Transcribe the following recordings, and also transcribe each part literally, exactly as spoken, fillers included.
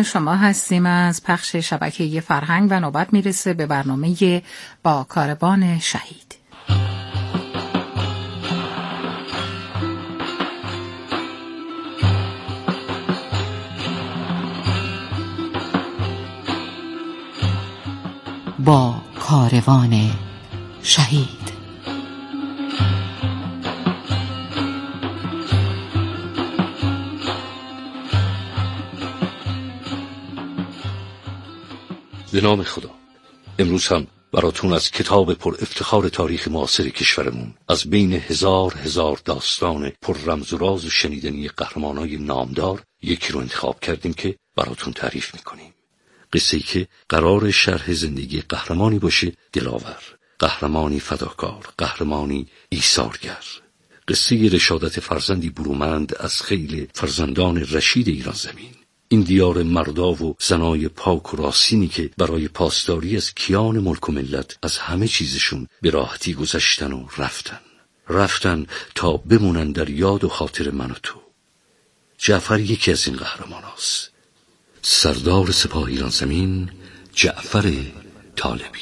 شما هستیم از پخش شبکه فرهنگ و نوبت میرسه به برنامه با کاروان شهید. با کاروان شهید. به نام خدا. امروز هم براتون از کتاب پر افتخار تاریخ معاصر کشورمون، از بین هزار هزار داستان پر رمز و راز و شنیدنی قهرمانای نامدار یکی رو انتخاب کردیم که براتون تعریف میکنیم. قصه‌ای که قرار شرح زندگی قهرمانی باشه دلاور، قهرمانی فداکار، قهرمانی ایثارگر. قصه رشادت فرزندی برومند از خیل فرزندان رشید ایران زمین. این دیار مردا و زنای پاک و راستینی که برای پاسداری از کیان ملک و ملت از همه چیزشون به راحتی گذشتن و رفتن. رفتن تا بمونن در یاد و خاطر من و تو. جعفر یکی از این قهرمان هاست. سردار سپاه ایران زمین، جعفر طالبی.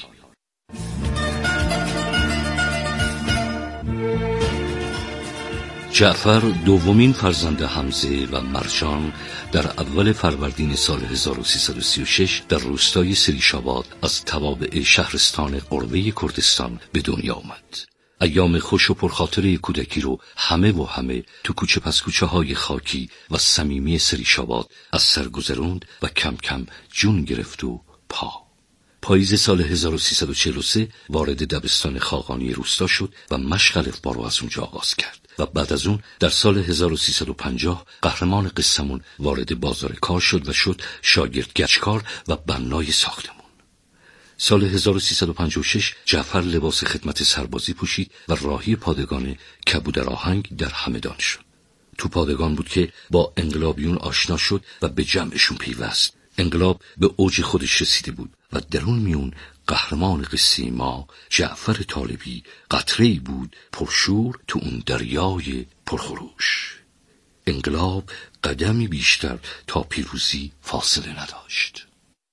جعفر دومین فرزند حمزه و مرجان در اول فروردین سال هزار و سیصد و سی و شش در روستای سریشاباد از توابع شهرستان قربه کردستان به دنیا آمد. ایام خوش و پرخاطره کودکی رو همه و همه تو کوچه پس کوچه های خاکی و صمیمی سریشاباد از سر گذروند و کم کم جون گرفت و پا. پاییز سال هزار و سیصد و چهل و سه وارد دبستان خاقانی روستا شد و مشق الفبا رو از اونجا آغاز کرد و بعد از اون در سال هزار و سیصد و پنجاه قهرمان قصه‌مون وارد بازار کار شد و شد شاگرد گچکار و بنای ساختمون. سال هزار و سیصد و پنجاه و شش جعفر لباس خدمت سربازی پوشید و راهی پادگان کبودر آهنگ در همدان شد. تو پادگان بود که با انقلابیون آشنا شد و به جمعشون پیوست. انقلاب به اوج خودش رسیده بود و درون میون قهرمان قصه ما جعفر طالبی قطره‌ای بود پرشور تو اون دریای پرخروش. انقلاب قدمی بیشتر تا پیروزی فاصله نداشت.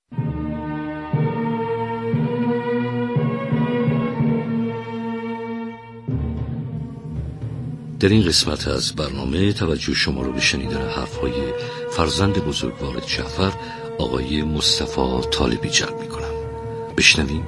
در این قسمت از برنامه توجه شما رو به شنیدن حرف‌های فرزند بزرگوار جعفر آقای مصطفی طالبی جلب می‌کنم. بشنویم.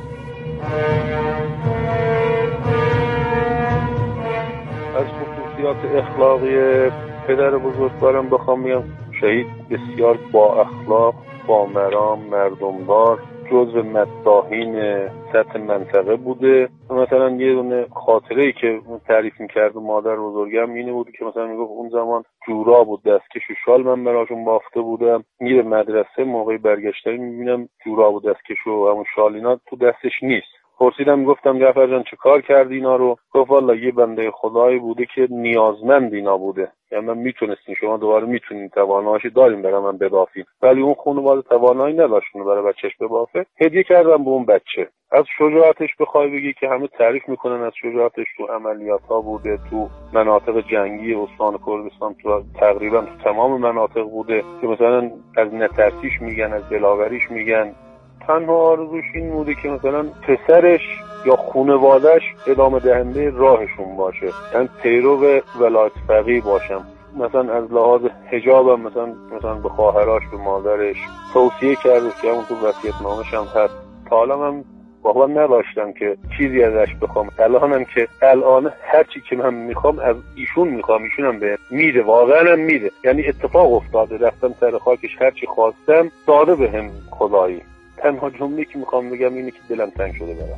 از خصوصیات اخلاقی پدر بزرگوارم بخوام بگم، شهید بسیار با اخلاق، با مرام، مردمدار، جزو مداحین سطح منطقه بوده. مثلا یه دونه خاطره‌ای که تعریف می‌کرد مادر بزرگم اینه بود که مثلا میگفت اون زمان جورا بود، دستکش و شال من براشون بافته بودم، میره مدرسه موقع برگشتن میبینم جورا بود، دستکش و همون شال اینا تو دستش نیست. پرسیدم گفتم جعفر جان چه کار کردی اینا رو؟ گفت والا یه بنده خدایی بوده که نیازمند اینا بوده، یعنی من میتونستین، شما دوباره میتونین، تواناییش داریم برای من ببافید، ولی اون خانواده توانایی نداشت اونو برای بچهش ببافه. هدیه کردم به اون بچه. از شجاعتش بخوای بگی که همه تعریف میکنن از شجاعتش، تو عملیات ها بوده، تو مناطق جنگی استان کردستان، تو تقریبا تو تمام مناطق بوده که مثلا از نترسیش میگن، از دلاوریش میگن. تنها آرزوش این بوده که مثلا پسرش یا خانواده‌اش ادامه دهنده راهشون باشه، یعنی پیرو ولایت فقیه باشم. مثلا از لحاظ حجابم مثلا مثلا به خواهراش، به مادرش توصیه کرده که همون تو وصیت‌نامه‌ش هم هست. تا حالا من واقعا نداشتم که چیزی ازش بخوام. الانم که الان هر چی که من میخوام از ایشون میخوام، ایشون هم به میده، واقعا هم میده. یعنی اتفاق افتاده، رفتم سر خاکش، هر چی خواستم داده بهم خدایی. تنها جمله که میخوام بگم اینه که دلم تنگ شده برام.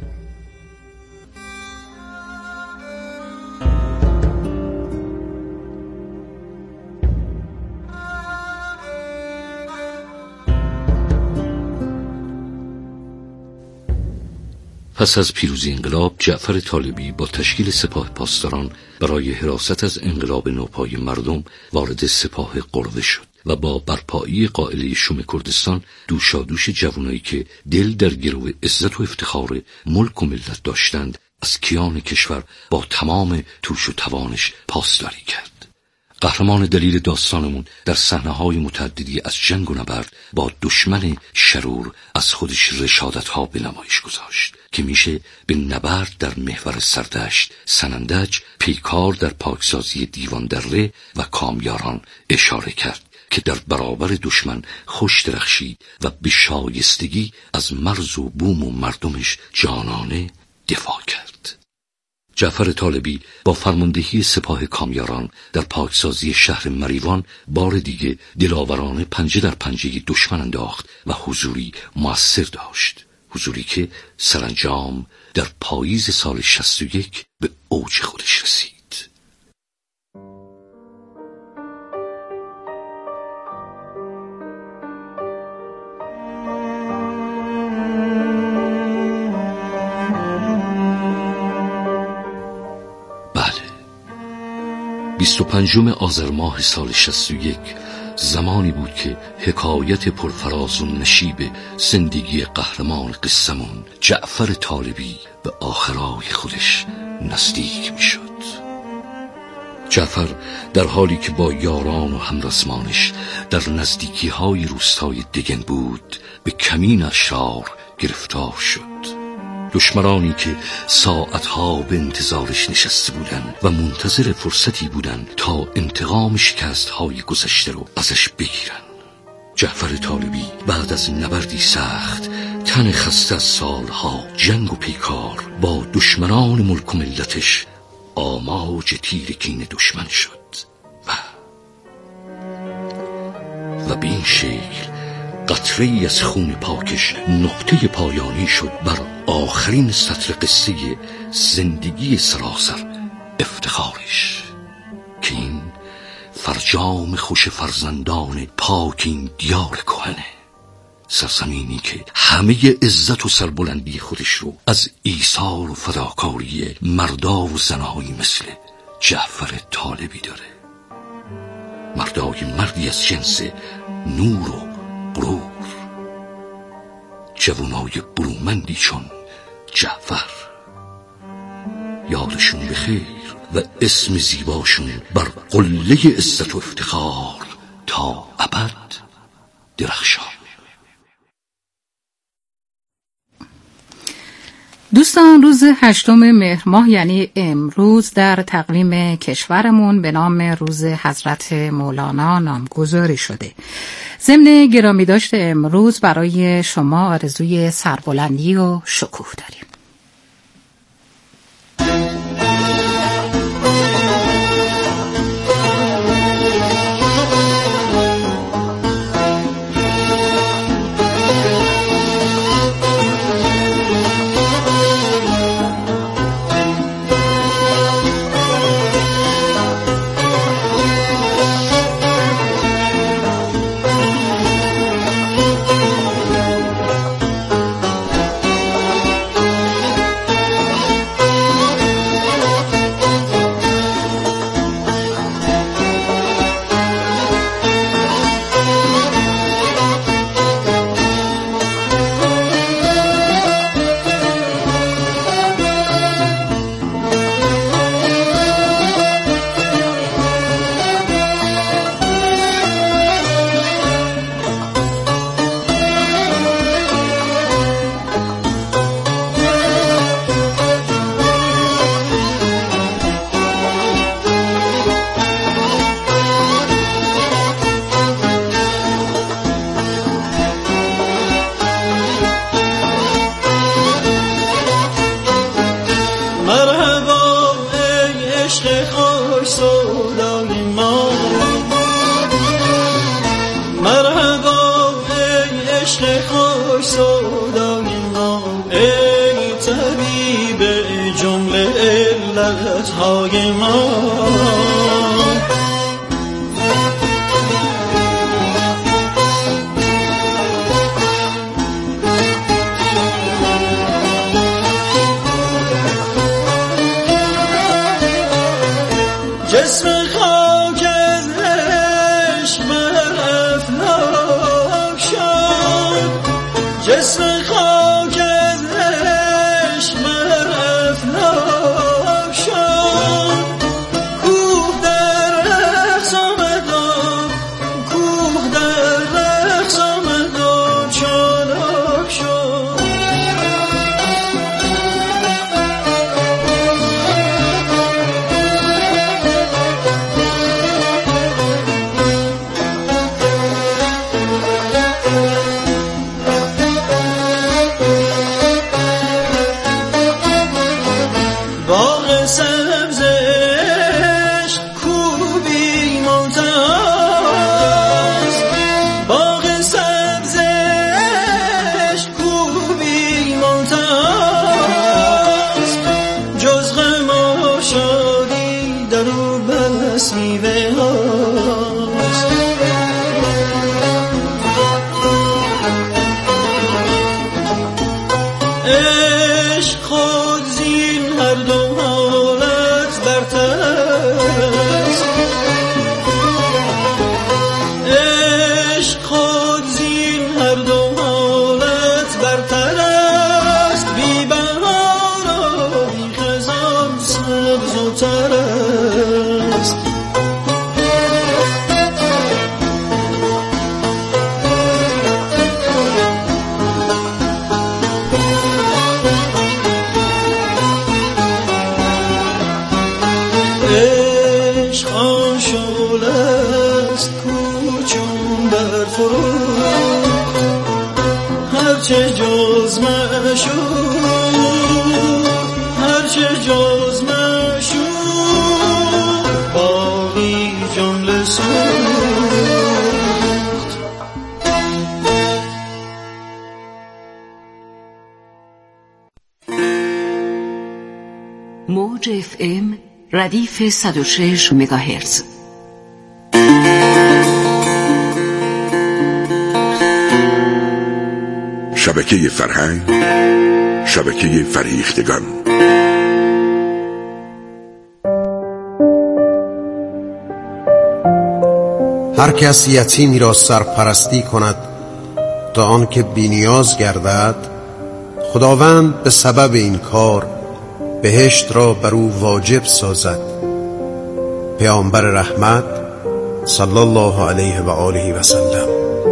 پس از پیروزی انقلاب، جعفر طالبی با تشکیل سپاه پاسداران برای حراست از انقلاب نوپای مردم وارد سپاه قربه شد و با برپایی قائله شوم کردستان دوشادوش جوانایی که دل در گرو عزت و افتخار ملک و ملت داشتند از کیان کشور با تمام توش و توانش پاسداری کرد. قهرمان دلیل داستانمون در صحنه‌های متعددی از جنگ و نبرد با دشمن شرور از خودش رشادت‌ها به نمایش گذاشت که میشه به نبرد در محور سردشت، سنندج، پیکار در پاکسازی دیوان دره و کامیاران اشاره کرد که در برابر دشمن خوش درخشید و به شایستگی از مرز و بوم و مردمش جانانه دفاع کرد. جعفر طالبی با فرماندهی سپاه کامیاران در پاکسازی شهر مریوان بار دیگه دلاورانه پنجه در پنجه دشمن انداخت و حضوری مؤثر داشت، حضوری که سرانجام در پاییز سال شصت و یک به اوج خودش رسید. بیست و پنجم آذر ماه سال شصت و یک زمانی بود که حکایت پرفراز و نشیب زندگی قهرمان قصه‌مون جعفر طالبی به آخرای خودش نزدیک می شد. جعفر در حالی که با یاران و همرسمانش در نزدیکی های روستای دگن بود به کمین اشرار گرفتار شد. دشمنانی که ساعتها به انتظارش نشسته بودن و منتظر فرصتی بودن تا انتقام شکست‌های گذشته رو ازش بگیرن. جعفر طالبی بعد از نبردی سخت، تن خسته از سالها جنگ و پیکار با دشمنان ملک و ملتش آماج تیر کین دشمن شد و و به این شکل قطره‌ای از خون پاکش نقطه پایانی شد بر آخرین سطر قصه زندگی سراسر افتخارش که این فرجام خوش فرزندان پاک این دیار کهنه، سرزمینی که همه عزت و سربلندی خودش رو از ایثار و فداکاری مردا و زنایی مثل جعفر طالبی داره. مردای مردی از جنس نور و غرور، جوانای برومندی چون جعفر. یادشون بخیر و اسم زیباشون بر قله عزت و افتخار تا ابد درخشان. دوستان، روز هشتم مهر ماه یعنی امروز در تقویم کشورمون به نام روز حضرت مولانا نامگذاری شده. ضمن گرامی داشت امروز برای شما آرزوی سربلندی و شکوه داریم. عشق خود زین هر دو حالت برتر است، عشق خود زین هر دو حالت برتر است، بی بهار و بی خزان سبز و تر است. عشق آن شعله است کو چون برفروخت، هرچه جز معشوق، هرچه جز معشوق باقی جمله سوخت. موج اف ام ردیف صد و شش مگاهرتز. شبکه فرهنگ، شبکه فریختگان. هر کس یتیمی را سرپرستی کند تا آنکه بی‌نیاز گردد، خداوند به سبب این کار بهشت را بر او واجب سازد. پیامبر رحمت صلی الله علیه و آله و سلم.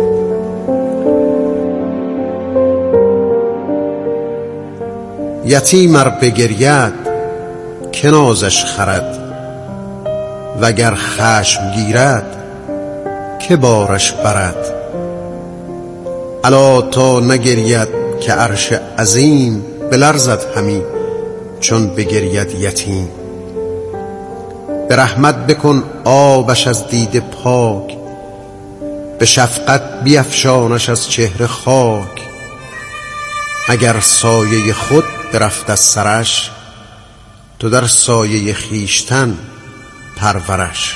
یتیم ار بگرید که نازش خرد، وگر خشم گیرد که بارش برد. الا تا نگرید که عرش عظیم بلرزد همی چون بگرید یتیم. به رحمت بکن آبش از دیده پاک، به شفقت بیفشانش از چهره خاک. اگر سایه خود برفت از سرش، تو در سایه خیشتن پرورش.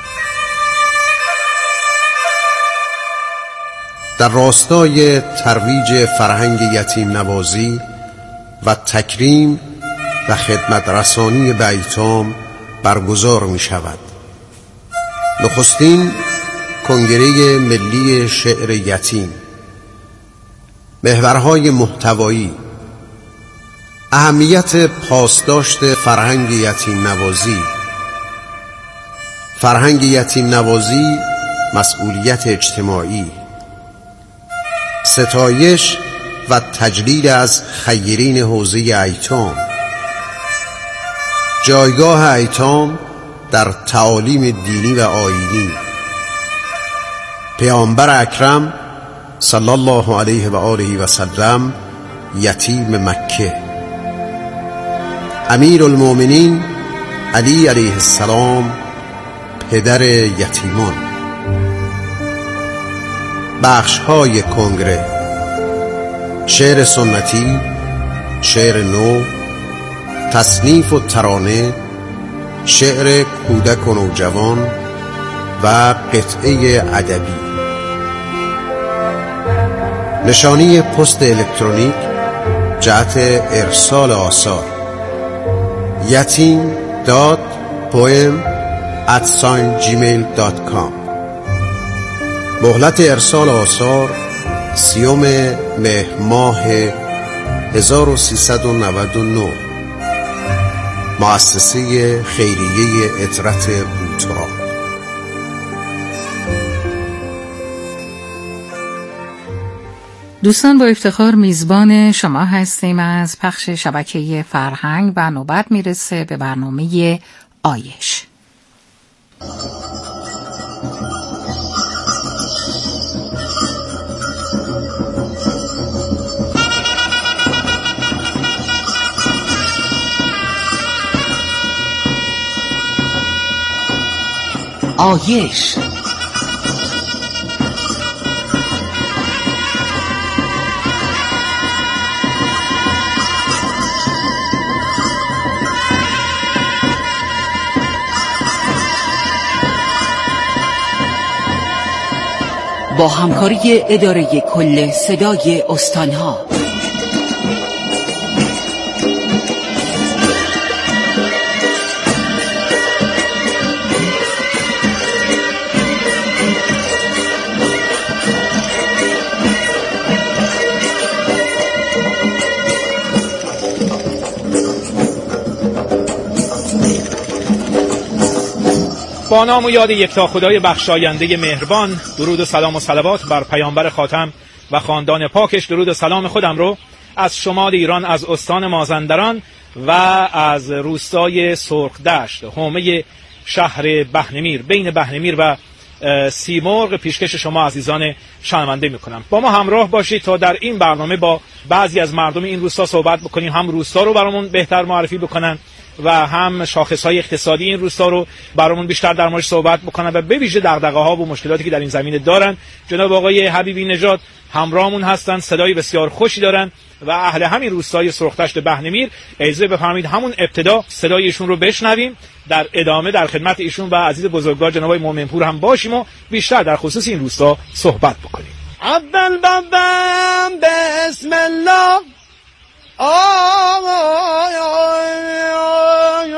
در راستای ترویج فرهنگ یتیم نوازی و تکریم و خدمت رسانی به ایتام برگزار می شود. نخستین کنگره ملی شعر یتیم. محورهای محتوایی: اهمیت پاسداشت فرهنگ یتیم نوازی. فرهنگ یتیم نوازی مسئولیت اجتماعی. ستایش و تجلیل از خیرین حوزه ایتام. جایگاه ایتام در تعالیم دینی و آیینی. پیامبر اکرم صلی الله علیه و آله و سلم یتیم مکه. امیر المؤمنین علی علیه السلام پدر یتیمان. بخش های کنگره: شعر سنتی، شعر نو، تصنیف و ترانه، شعر کودک و نوجوان و قطعه ادبی. نشانی پست الکترونیک جهت ارسال آثار: yatim dot poem at gmail dot com. مهلت ارسال آثار سیوم مهر ماه هزار و سیصد و نود و نه. مؤسسه خیریه عطرت بوترا. دوستان، با افتخار میزبان شما هستیم از پخش شبکه فرهنگ و نوبت میرسه به برنامه آیش. آیش با همکاری اداره کل صدای استانها. با نام و یاد یکتا خدای بخشاینده مهربان، درود و سلام و صلوات بر پیامبر خاتم و خاندان پاکش. درود و سلام خودم رو از شمال ایران، از استان مازندران و از روستای سرخدشت، حومه شهر بهنمیر، بین بهنمیر و سیمرغ، پیشکش شما عزیزان شنونده میکنم. با ما همراه باشید تا در این برنامه با بعضی از مردم این روستا صحبت بکنیم، هم روستا رو برامون بهتر معرفی بکنن و هم شاخصهای اقتصادی این روستا رو برامون بیشتر در موردش صحبت بکنن و به ویژه دغدغه‌ها و مشکلاتی که در این زمینه دارن. جناب آقای حبیبی نژاد همراهمون هستن، صدای بسیار خوشی دارن و اهل همین روستای سرخدشت بهنمیر. اجازه بفرمایید همون ابتدا صدای ایشون رو بشنویم، در ادامه در خدمت ایشون و عزیز بزرگوار جناب مومنپور هم باشیم و بیشتر در خصوص این روستا صحبت بکنیم. اول بابم بسم الله، آی آی آی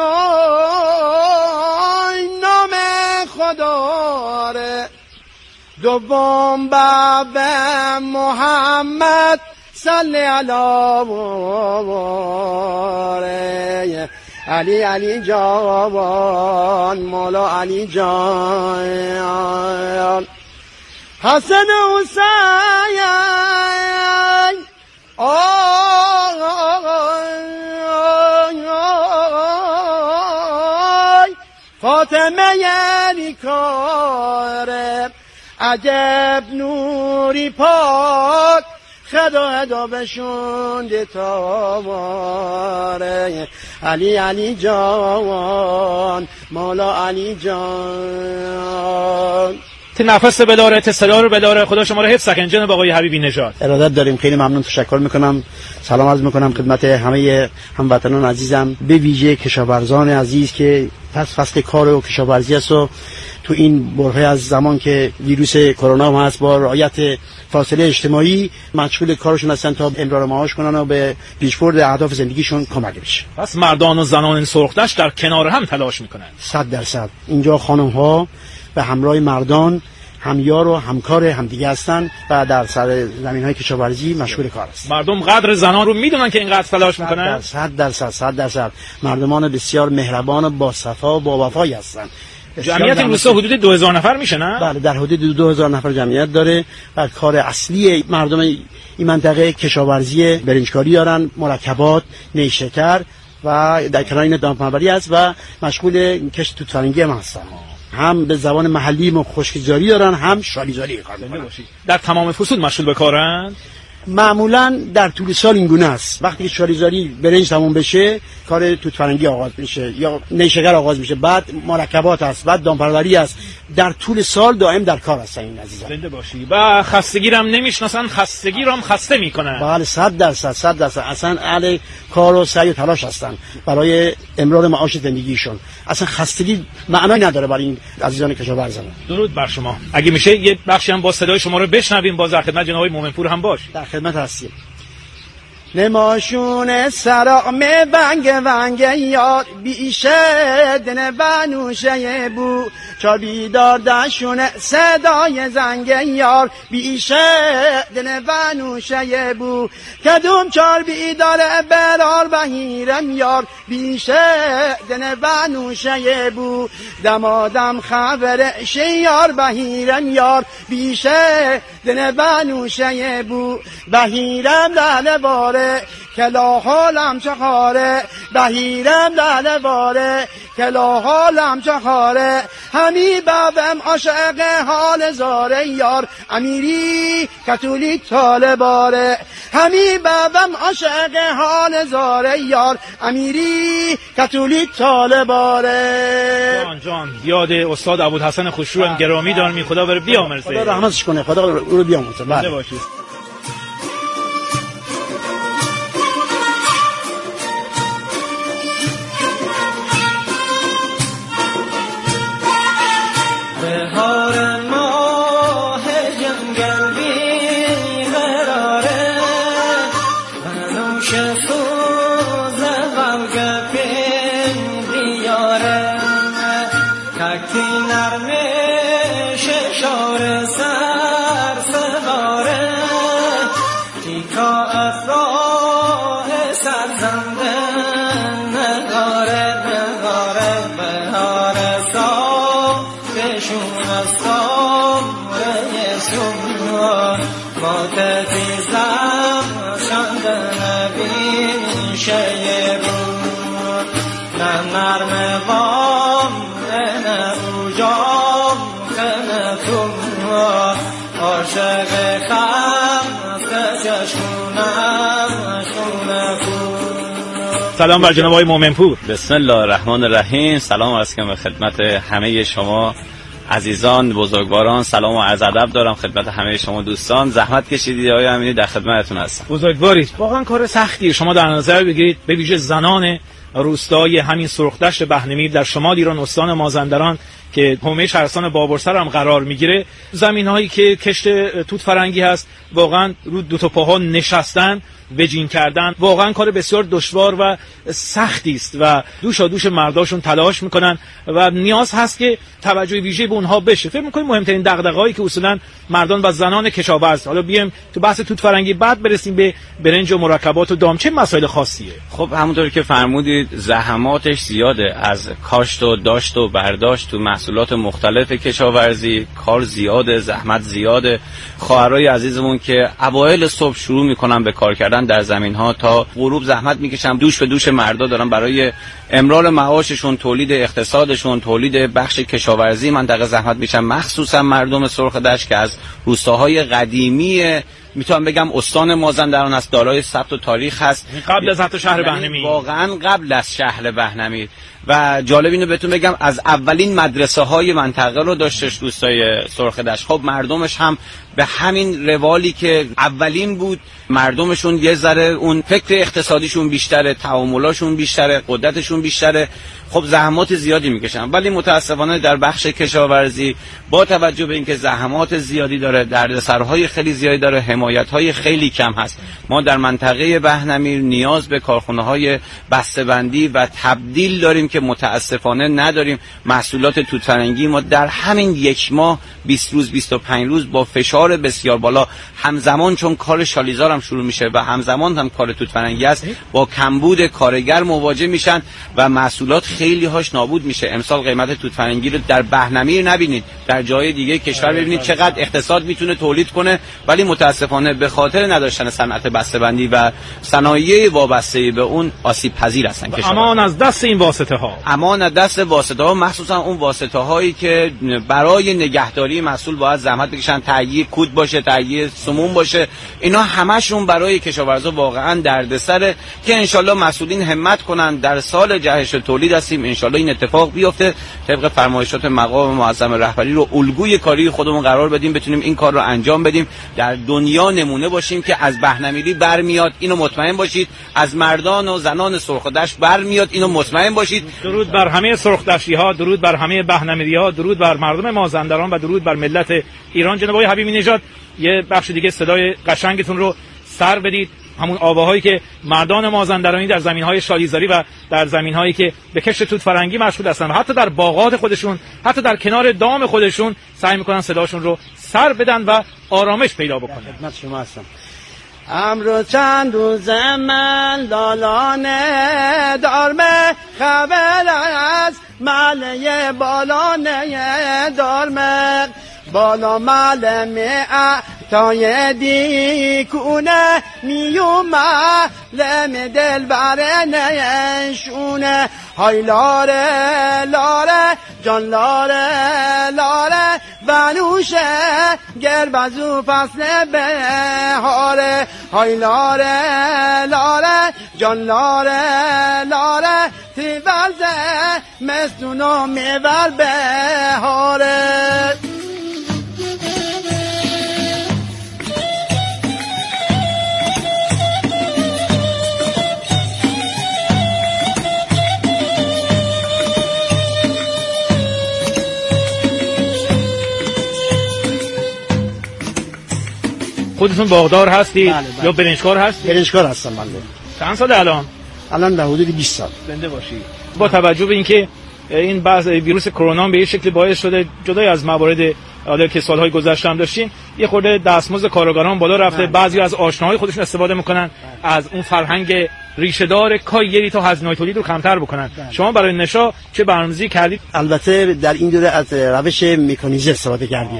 آی نام خدا ره، دوم باب محمد صلی علی ره، علی علی جان، مولا علی جان، حسن حسین، آی فاطمه یعنی کاره، عجب نوری پاک خدا ادا بشونده تاواره، علی علی جان، مولا علی جان. تی نفس بداره، تی صدا رو بداره. خدا شما رو حفظ کنه جناب آقای حبیبی نژاد. ارادت داریم، خیلی ممنون، تشکر میکنم، سلام عرض میکنم خدمت همه هموطنان عزیزم، به ویژه کشاورزان عزیز که پس فصل کار و کشاورزی است و تو این برهه از زمان که ویروس کرونا هم هست با رعایت فاصله اجتماعی مشغول کارشون هستن تا امرار معاش کنن و به پیشبرد اهداف زندگیشون کمک بشه. پس مردان و زنان این سرخدشت در کنار هم تلاش میکنن. صد درصد اینجا خانم ها به همراه مردان همیار و همکار همدیگه هستن و در سر زمین‌های کشاورزی مشغول کار هستن. مردم قدر زنان رو میدونن که اینقدر تلاش میکنن. صد درصد صد درصد مردمان بسیار مهربان و با صفا و با وفایی هستن. جمعیت این روستا حدود دو هزار نفر میشه نه؟ بله، در حدود دو هزار نفر جمعیت داره و کار اصلی مردم این منطقه کشاورزی برنجکاری دارن، مرکبات، نیشکر و در کنار این دامپروری است و مشغول کشت توت‌فرنگی هم هستن. هم به زبان محلی خشکی‌زاری دارن، هم شالیزاری کار می‌کنن. در تمام فصول مشغول به کارن. معمولا در طول سال این گونه است. وقتی که شالیزاری برنج تموم بشه کار توت‌فرنگی آغاز میشه یا نیشکر آغاز میشه، بعد مرکبات است، بعد دامپروری است. در طول سال دائم در کار هستن این عزیزان. زنده باشی. و خستگی رو هم نمیشناسن، خستگی رو هم خسته میکنن. بله صد درصد صد درصد اصلا اهل کار و سعی و تلاش هستن برای امرار معاش زندگیشون. اصلا خستگی معنی نداره برای این عزیزان کشاورزان. درود بر شما. اگه میشه یه بخشی هم با صدای شما رو بشنویم، باز در خدمت جناب مومنپور هم باش. در خدمت هستیم. نماشون سرام ونگ ونگ یاد بیشه دن بنوشه بو چار بیدار دشون صدای زنگ یار بیشه دن بنوشه بو کدوم چار بیدار برار بهیرم یار بیشه دن بنوشه بو دمادم خبر شیار بهیرم یار بیشه دن بنوشه بو بهیرم لعله باره کلا حالم چخاره بهیرم لعله باره کلا حالم چخاره همی بابم عاشق حال زاره یار امیری کتولی طالباره همی بابم عاشق حال زاره یار امیری کتولی طالباره. جان جان یاد استاد ابوالحسن خوشرو هم گرامی دارم، خدا بر بیامرزه. خدا رحمتش کنه، خدا رو بیامرزه. بله باشید. بهار ماه جنگل بی قراره بنوش سوز غمگ پین بیاره ککی نرمش شار سر سواره تیکا افراه سرزنده نگاره نگاره بهار سال تیزم شنده بین شیر نه نرم وام نه اوجام نه تو عاشق خم چشمونم شونه سلام بر جناب آقای مومنپور. بسم الله الرحمن الرحیم. سلام عرض کنم خدمت همه شما عزیزان بزرگواران. سلام و عرض ادب دارم خدمت همه شما دوستان. زحمت کشیدید آقای امینی، در خدمتتون هستم. بزرگوارید. واقعا کار سختیه. شما در نظر بگیرید به ویژه زنان روستای همین سرخدشت بهنمیر در شمال ایران استان مازندران که حومه شهرستان بابرسر هم قرار میگیره، زمین‌هایی که کشت توت فرنگی هست، واقعا رو دو تا پاها نشستن وجین کردن واقعا کار بسیار دشوار و سختی است و دوشا دوش مرداشون تلاش میکنن و نیاز هست که توجه ویژه به اونها بشه. فکر میکنیم مهمترین دغدغه‌هایی که اصولا مردان و زنان کشاورز، حالا بیایم تو بحث توت فرنگی بعد برسیم به برنج و مرکبات و دام، چه مسائل خاصیه؟ خب همونطور که فرمودید زحماتش زیاده، از کاشت و داشت و برداشت تو محصولات مختلف کشاورزی کار زیاده، زحمت زیاده. خواهرای عزیزمون که اوایل صبح شروع میکنن به کار کردن در زمین ها تا غروب زحمت میکشن، دوش به دوش مردا دارن برای امرار معاششون، تولید اقتصادشون، تولید بخش کشاورزی منطقه زحمت میشن، مخصوصا مردم سرخدشت که از روستاهای قدیمی میتونم بگم استان مازندران است، دارای ثبت و تاریخ هست قبل از حتی شهر بهنمیر، واقعا قبل از شهر بهنمیر. و جالب اینو بهتون بگم از اولین مدرسه های منطقه رو داشتش روستای سرخدشت. خب مردمش هم به همین روالی که اولین بود، مردمشون یه ذره اون فکر اقتصادیشون بیشتره، تعاملاشون بیشتره، قدرتشون بیشتره. خب زحمات زیادی میکشن، ولی متاسفانه در بخش کشاورزی با توجه به اینکه زحمات زیادی داره، دردسرهای خیلی زیادی داره، حمایت‌های خیلی کم هست، ما در منطقه بهنمیر نیاز به کارخانه‌های بسته‌بندی و تبدیل داریم که متاسفانه نداریم. محصولات توت فرنگی ما در همین یک ماه بیست روز بیست و پنج روز با فشار بسیار بالا، همزمان چون کار شالیزار هم شروع میشه و همزمان هم کار توت فرنگی است، با کمبود کارگر مواجه میشن و محصولات خیلی هاش نابود میشه. امسال قیمت توت فرنگی رو در بهنمیر نبینید، در جای دیگه کشور ببینید چقدر اقتصاد میتونه تولید کنه، ولی متاسفانه به خاطر نداشتن صنعت بسته‌بندی و صنایع وابسته به اون آسیب پذیر هستن. امان از دست این واسطه ها، امان از دست واسطه ها، مخصوصا اون واسطه هایی که برای نگهداری محصول باید زحمت بکشن، تهیه کود باشه، تهیه سموم باشه، اینا همشون برای کشاورزا واقعا دردسره که انشالله مسئولین همت کنن. در سال جهش تولید هستیم، انشالله این اتفاق بیفته، طبق فرمایشات مقام معظم رهبری رو الگوی کاری خودمون قرار بدیم، بتونیم این کار رو انجام بدیم، در دنیا نمونه باشیم که از بهنمیری برمیاد، اینو مطمئن باشید، از مردان و زنان سرخدشت برمیاد، اینو مطمئن باشید. درود بر همه سرخدشتی ها، درود بر همه بهنمیری ها، درود بر مردم مازندران و درود بر ملت ایران. جناب آقای حبیبی نژاد یه بخش دیگه صدای قشنگتون رو سر بدید، همون آواهایی که مردان مازندرانی در زمین‌های شالیزاری و در زمین‌هایی که به کشت توت فرنگی مشغول هستن و حتی در باغات خودشون، حتی در کنار دام خودشون سعی می‌کنن صداشون رو سر بدن و آرامش پیدا بکنن. خدمت شما هستم. امروز چند روز من لالانه دارمه، خبر از مله بالانه دارمه، بالا مله می تای دیکونه میومه لم دل برنه شونه، های لاره لاره جان لاره لاره بنوشه گربزو فصل بهاره، های لاره لاره جان لاره لاره تیوزه مستونو میور بهاره. خودتون باغدار هستی؟ بله بله. یا برنجکار هستی؟ برنجکار هستم بنده. چند سال الان؟ الان در حدود بیست سال. زنده باشی. با توجه به اینکه این بعض ویروس کرونا به یه شکلی باعث شده جدای از موارد حالا که سالهای گذشته هم داشتیم، یه خورده دستمزد کارگران بالا رفته، بعضی از آشناهای خودشون استفاده میکنن از اون فرهنگ ریشه‌دار کاریری تا هزینه‌های تولید رو کمتر بکنن. شما برای نشا چه برنامه‌ریزی کردید؟ البته در این دوره از روش مکانیزه استفاده کردیم.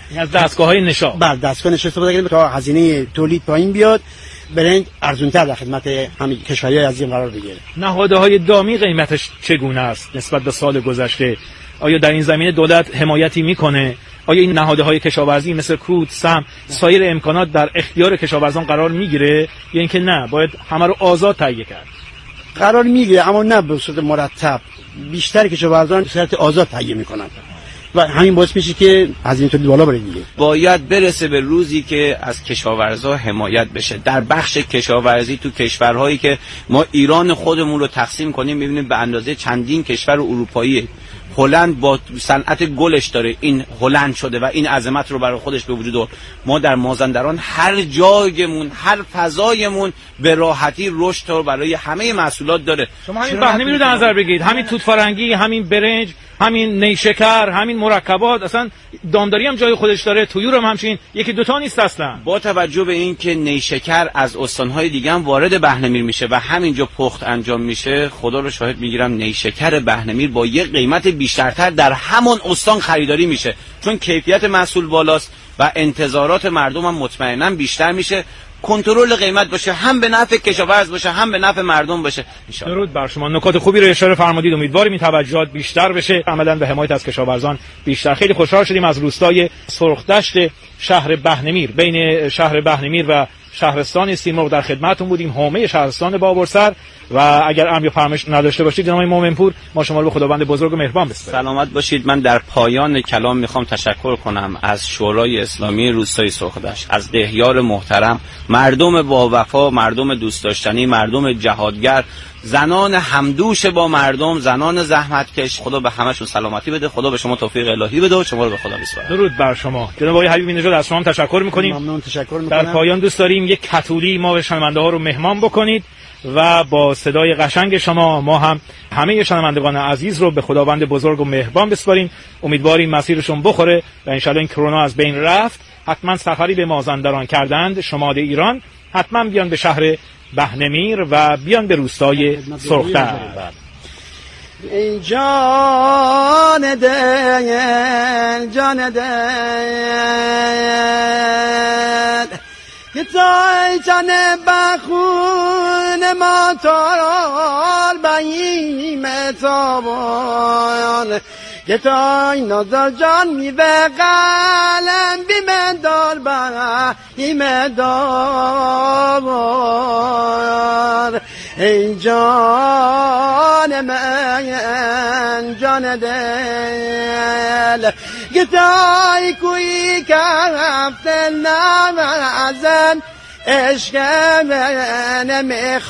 از دستگاه‌های نشا. بله دستگاه نشا استفاده کردیم تا هزینه تولید پایین بیاد، برنج ارزان‌تر در خدمت همین کشورهای عزیز قرار بگیره. نهادهای دامی قیمتش چگونه است نسبت به سال گذشته؟ آیا در این زمینه دولت حمایتی میکنه؟ آیا این نهادهای کشاورزی مثل کود، سهم، سایر امکانات در اختیار کشاورزان قرار میگیره یا اینکه نه باید همه رو آزاد تهیه کرد؟ قرار میگیره اما نه به صورت مرتب. بیشتر کشاورزان به صورت آزاد تهیه میکنن و همین باعث میشه که هزینه تولید بالا بره دیگه. باید برسه به روزی که از کشاورزا حمایت بشه. در بخش کشاورزی تو کشورهایی که ما ایران خودمون رو تقسیم کنیم میبینیم به اندازه چندین کشور اروپایی، هلند با صنعت گلش داره این هلند شده و این عظمت رو برای خودش به وجود آورد. ما در مازندران هر جایمون، هر فضایمون به راحتی رشد رو برای همه محصولات داره. شما همین بهنمی رو در نظر بگیرید، همین توت فرنگی، همین برنج، همین نیشکر، همین مرکبات، اصلا دامداری هم جای خودش داره، طیور هم همچین، یکی دوتا نیست اصلا. با توجه به این که نیشکر از استانهای دیگه هم وارد بهنمیر میشه و همینجا پخت انجام میشه، خدا رو شاهد میگیرم نیشکر بهنمیر با یک قیمت بیشترتر در همون استان خریداری میشه، چون کیفیت محصول بالاست و انتظارات مردم هم مطمئنا بیشتر میشه. کنترل قیمت باشه، هم به نفع کشاورز باشه، هم به نفع مردم باشه. درود بر شما. نکات خوبی رو اشاره فرمودید. امیدواریم این توجهات بیشتر بشه، عملاً به حمایت از کشاورزان بیشتر. خیلی خوشحال شدیم از روستای سرخدشت شهر بهنمیر، بین شهر بهنمیر و شهرستان سیمرغ در خدمتتون بودیم، حومه شهرستان بابرسر. و اگر امر یا فرمایش نداشته باشید جناب مومنپور، ما شما رو به خداوند بزرگ و مهربان بسپاریم. سلامت باشید. من در پایان کلام میخوام تشکر کنم از شورای اسلامی روستای سرخدشت، از دهیار محترم، مردم با وفا، مردم دوست داشتنی، مردم جهادگر، زنان همدوش با مردم، زنان زحمتکش. خدا به همشون سلامتی بده، خدا به شما توفیق الهی بده و شما رو به خدا بسپارم. درود بر شما. جناب آقای حبیبی نژاد، از شما تشکر می‌کنیم. ممنون، تشکر می‌کنم. در پایان دوست داریم یک کتولی ما به شنونده ها رو مهمان بکنید و با صدای قشنگ شما ما هم همه شنوندگان عزیز رو به خداوند بزرگ و مهربان بسپاریم. امیدواریم مسیرشون بخوره و ان شاءالله این کرونا از بین رفت. حتما سفری به مازندران کردند شمال ایران، حتما بیان به شهر بهنمیر و بیان به روستای سرخدشت. ای جان دل، جان دل، که تای جان بخون ما تارال باییم تابان، که تای نظر جان می به قلم بی مدار باییم دابان. ای جان من، جان دل، که تای کوی که هفته نمازن عشق من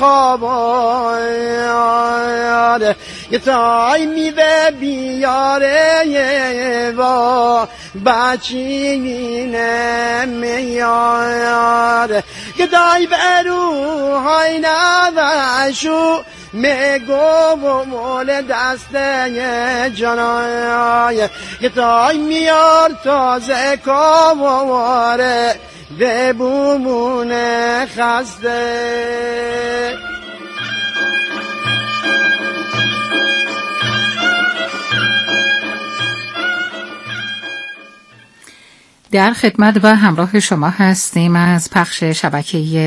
میخوابان، که تای میوه بیاره و بچینه میار، که تای به روحای نوشو میگو و مول دست جنای، که تای میار تازه کامواره به بومونه خسته. در خدمت و همراه شما هستیم از پخش شبکه